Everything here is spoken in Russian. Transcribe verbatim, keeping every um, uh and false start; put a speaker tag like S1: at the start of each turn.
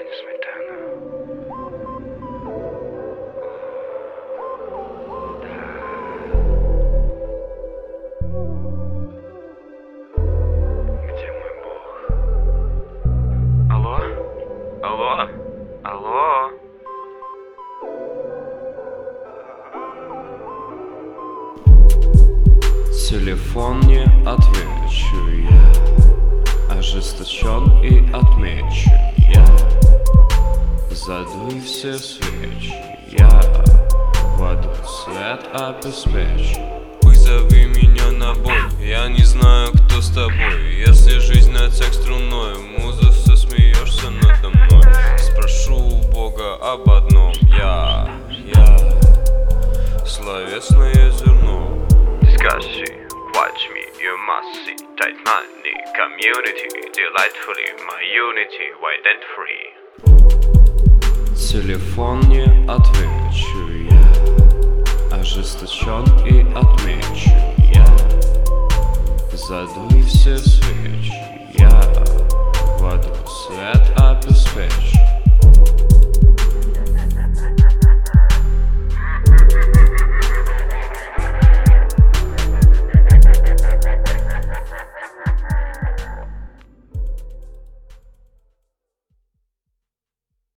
S1: не сметана. Где мой Бог? Алло? Алло? Алло?
S2: Телефон не отвечу я, ожесточен и отмечу я. Задуй все свечи, я воду свет обеспечу. Вызови меня на бой, я не знаю, кто с тобой. Если жизнь на текст струнной, муза, все смеешься надо мной. Спрошу у Бога об одном, я, я словесное зерно.
S1: Discussion, watch me, you must see. Tight money, community, delightfully, my unity, white and free.
S2: Телефон не отвечу я, ожесточен и отмечу я. Задуй все свечи, я воду свет